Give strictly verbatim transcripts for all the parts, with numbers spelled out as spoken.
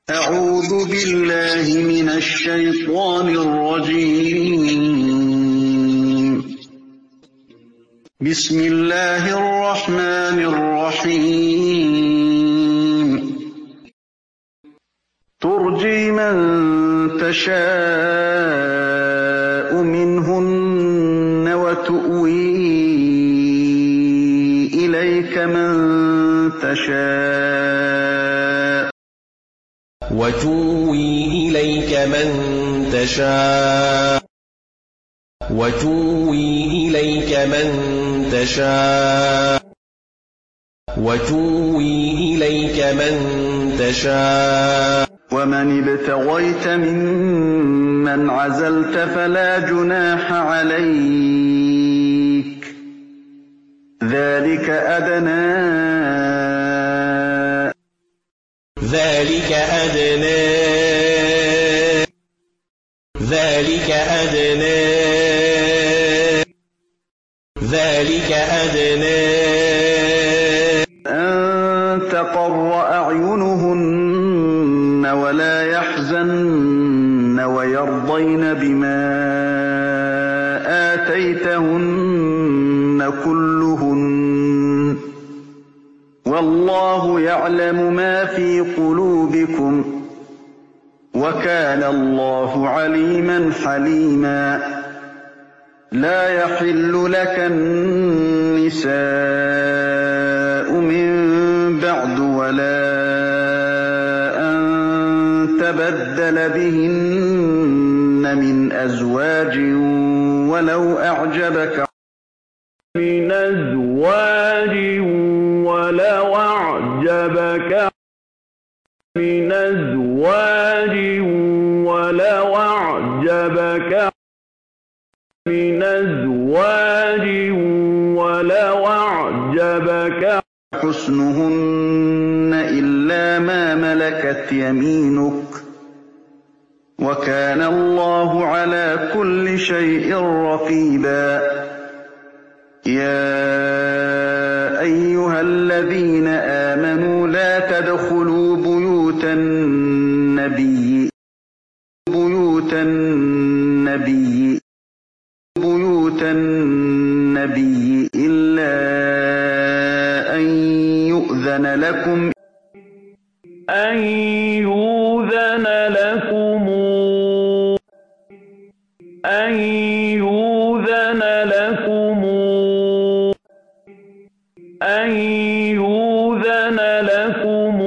أعوذ بالله من الشيطان الرجيم. بسم الله الرحمن الرحيم. ترجي من تشاء منهن وتؤوي إليك من تشاء وتوي إليك من تشاء وتوي إليك من تشاء وتوي إليك من تشاء ومن ابتغيت ممن عزلت فلا جناح عليك ذلك أدنى ذلك أدنى ذلك أدنى ذلك أدنى أن تقر أعينهن ولا يحزن ويرضين بما آتيتهن كلهن والله يعلم ما في قلوبكم وكان الله عليما حليما. لا يحل لك النساء من بعد ولا أن تبدل بهن من أزواج ولو أعجبك من أزواج ولو أعجبك من أزواج ولو أعجبك من أزواج ولو أعجبك حسنهن إلا ما ملكت يمينك وكان الله على كل شيء رقيبا. يا أيها الذين آمنوا لا تدخلوا بيوت النبي بيوت النبي بيوت النبي إلا أن يؤذن لكم أن يؤذن لكم أن يؤذن لكم أن يؤذن لكم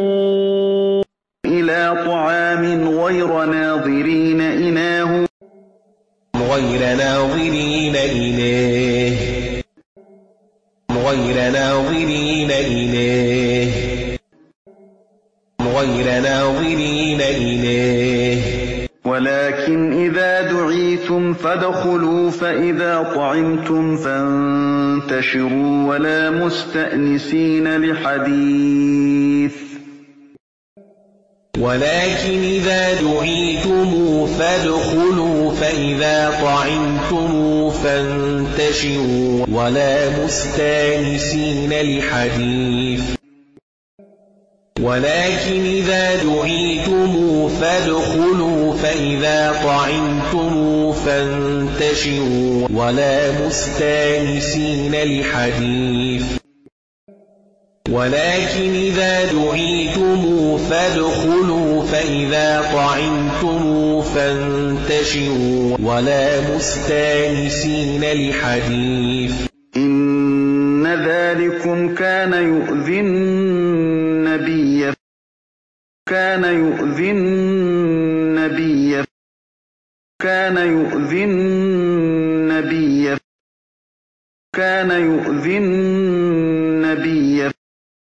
إلى طعام غير ناظرين إناه غير ناظرين إليه غير ناظرين إليه غير ناظرين إليه ولكن إذا دعيتم فادخلوا فإذا طعمتم فانتشروا ولا مستأنسين لحديث ولكن إذا دعيتم فادخلوا فإذا طعمتم فانتشروا ولا مستأنسين لحديث ولكن إذا دعيتم فادخلوا فإذا طعمتم فانتشروا ولا مستأنسين لحديث ولكن إذا دعيتم فادخلوا فإذا طعمتم فانتشروا ولا مستأنسين لحديث إن ذلكم كان يؤذي النبي كان يؤذي النبي كان يؤذي النبي كان يؤذي النبي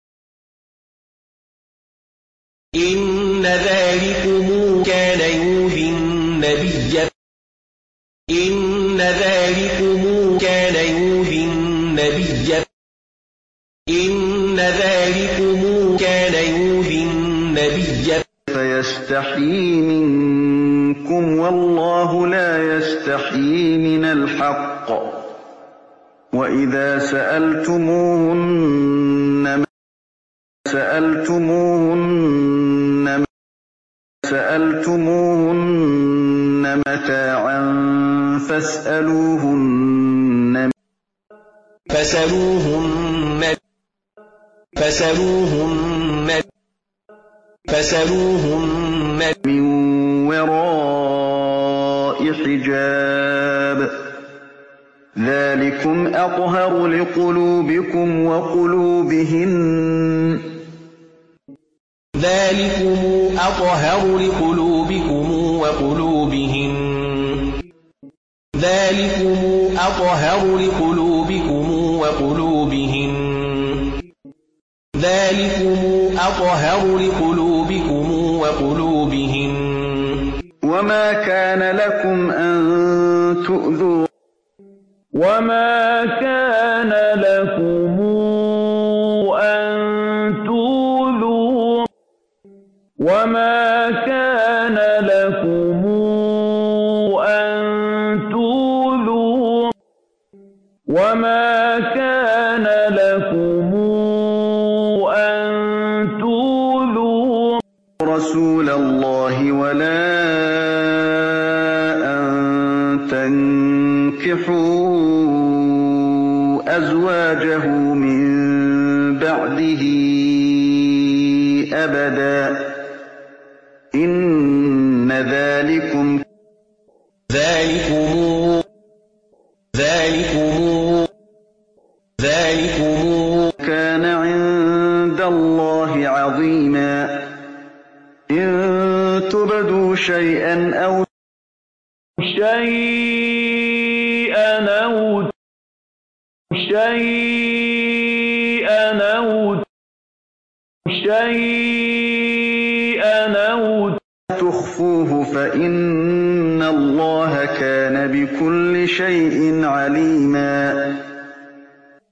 إن ذلكم كان يؤذي النبي إن ذلكم كان يؤذي النبي إن ذلكم كان يؤذي النبي فيستحيي منكم والله لا يستحيي من الحق وإذا سألتموهن سألتموهن سألتموهن متاعا فاسألوهن فسلوهن فسلوهن فسلوهن من وراء حجاب ذلكم أطهر لقلوبكم وقلوبهن ذلكم أطهر لقلوبكم وقلوبهن ذلكم أطهر لقلوبكم وقلوبهن ذلكم أطهر لقلوبكم وقلوبهن وما كان لكم أن تؤذوا وما كان لكم أن تؤذوا وما كان لكم أن تؤذوا وما كان لكم أن تؤذوا رسول الله ولا أن تنكحوا أزواجه من بعده أبدا إن ذلكم ذلكم ذلكم ذلكم كان عند الله عظيما إن تبدوا شيئا أو شيئا أو شيئا أو شيئا أو تخفوه فإن الله كان بكل شيء عليما